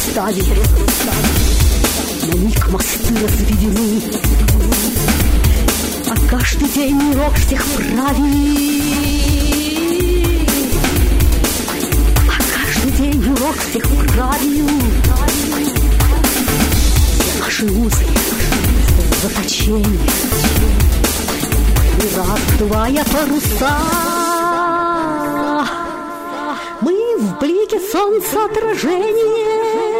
суставе. На миг мосты разведены, а каждый день урок всех правил. А каждый день урок всех правил. Все наши узы заточения, и раздувая паруса, мы в блике солнца отражения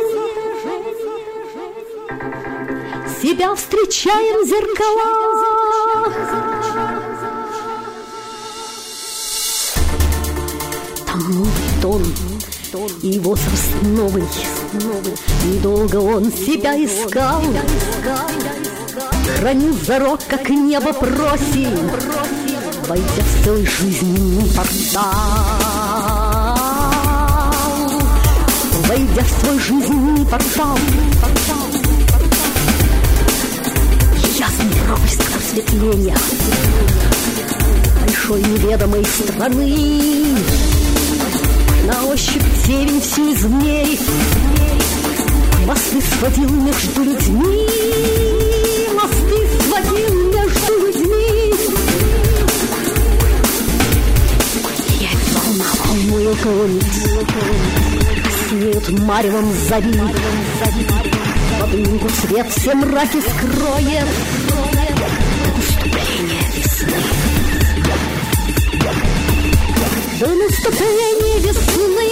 себя встречаем в зеркалах. Там новый тон и возраст новый. Недолго он себя искал, хранил зарок, как небо просит, войдя в свой жизненный портал. Войдя в свой жизненный портал. Ясный проблеск просветления большой неведомой страны. На ощупь темень всю измерив, мосты сводил между людьми. Мосты сводил между людьми. Сияет волна, волною клонит, осеют маревом зари. В дымку свет все мраки скроет до наступления весны. До наступления весны.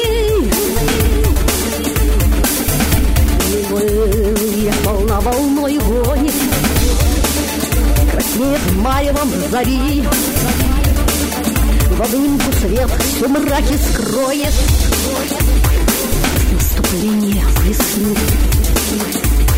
Неволья волна волной гонит, краснеет в маевом зари. В дымку свет все мраки скроет до наступления весны.